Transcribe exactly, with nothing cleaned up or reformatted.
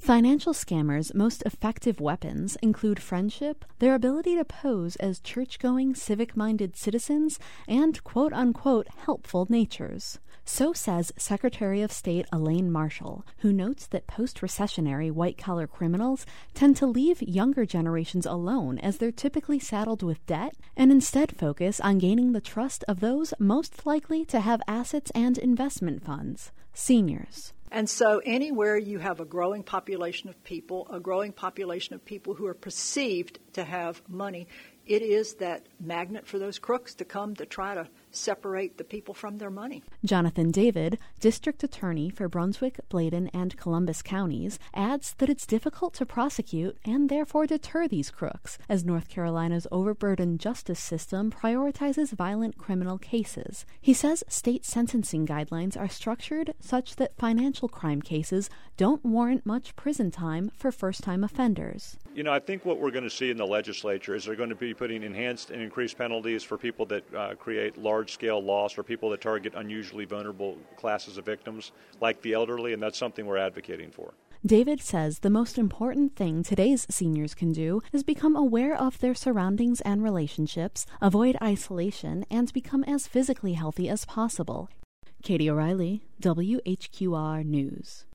Financial scammers' most effective weapons include friendship, their ability to pose as church-going, civic-minded citizens, and quote-unquote helpful natures. So says Secretary of State Elaine Marshall, who notes that post-recessionary white-collar criminals tend to leave younger generations alone as they're typically saddled with debt and instead focus on gaining the trust of those most likely to have assets and investment funds, seniors. And so anywhere you have a growing population of people, a growing population of people who are perceived to have money, it is that magnet for those crooks to come to try to separate the people from their money. Jonathan David, district attorney for Brunswick, Bladen, and Columbus counties, adds that it's difficult to prosecute and therefore deter these crooks, as North Carolina's overburdened justice system prioritizes violent criminal cases. He says state sentencing guidelines are structured such that financial crime cases don't warrant much prison time for first-time offenders. You know, I think what we're going to see in the legislature is they're going to be putting enhanced and increased penalties for people that uh, create large-scale loss or people that target unusually vulnerable classes of victims, like the elderly, and that's something we're advocating for. David says the most important thing today's seniors can do is become aware of their surroundings and relationships, avoid isolation, and become as physically healthy as possible. Katie O'Reilly, W H Q R News.